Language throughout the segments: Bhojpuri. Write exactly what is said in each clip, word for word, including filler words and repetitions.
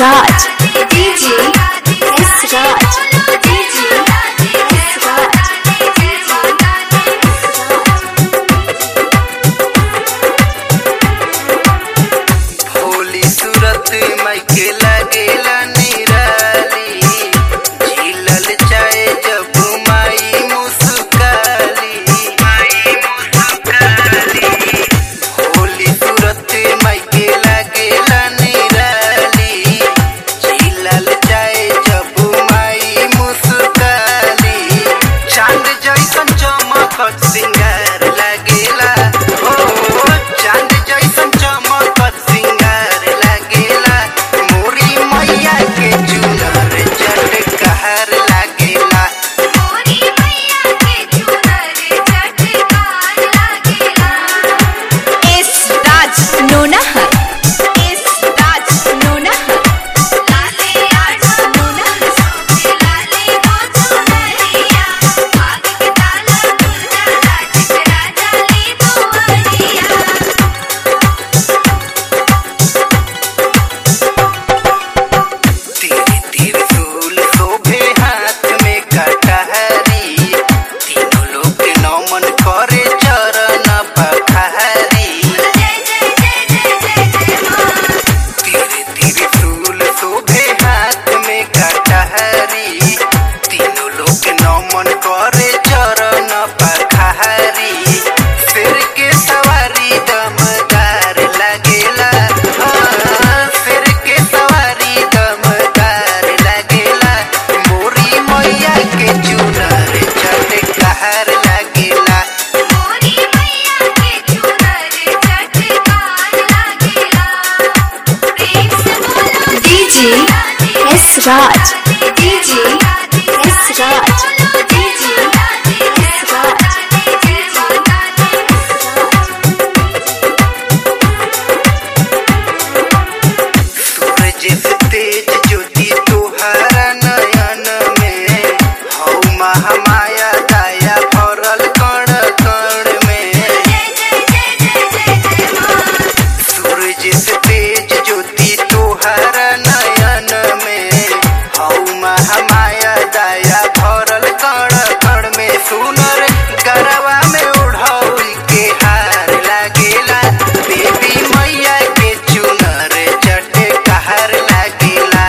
Raj, D J S Raj, D J S Raj, भोली सूरत मायके लागेला निराली, झीलल चाहे जब माई मुस्काली, माई मुस्काली। भोली सूरत मायके लागेला निराली, झीलल चाहे जब माई मुस्काली। चांद जैसन चमकत सिंगार लागेला, हो चांद जैसन चमकत सिंगार लागेला। मोरी मैया के चुनर चटकार लागेला, मोरी मैया के चुनर चटकार लागेला। S Raj Nonahar, S Raj Nonahar, लाले आजा Nonahar, लाले मोचो नरिया, भाग के ताला खुल जाला, ठिकरा जाली दुआरिया। तेरे त्रिशूल शोभे हाथ में कटहरी, तीनों लोग नमन करे चरण पखारी। जय जय जय जय जय जय माँ। तेरे त्रिशूल शोभे हाथ में कटहरी, तीनों लोग नमन करे चरण पखारी। सिर के सवारी दमदार लागेला, हाँ, सिर के सवारी दमदार लागेला। मोरी मैया के चुनर चटकार लागेला, मोरी मैया के चुनर चटकार लागेला। प्रेम से बोलो D J S Raj, D J S Raj, D J S Raj. सूरज से तेज ज्योति तुहरा नयन में, हौ महामाया दया भरल कण कण में। सूरज से तेज ज्योति तुहरा नयन में, हौ महामाया दया भरल कण कण में। सुनर गरवा में ओढ़ौल के हार लागेला, देवी मैया के चुनर चटकार लागेला।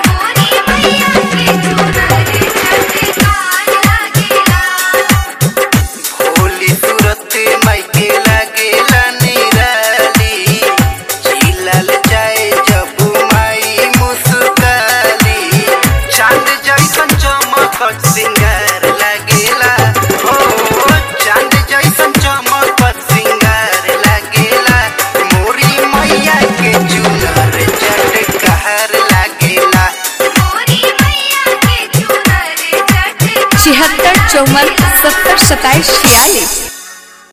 भोली सूरत मायके लागेला निराली, झीलल चाहे जब माई मुस्काली। चांद जैसन चमकत सिंगार लागेला, हो चांद जैसन चमकत सिंगार लागेला। मोरी मैया के चुनर चटकार लागेला। छिहत्तर चौवन सत्तर सत्ताईस छियालीस।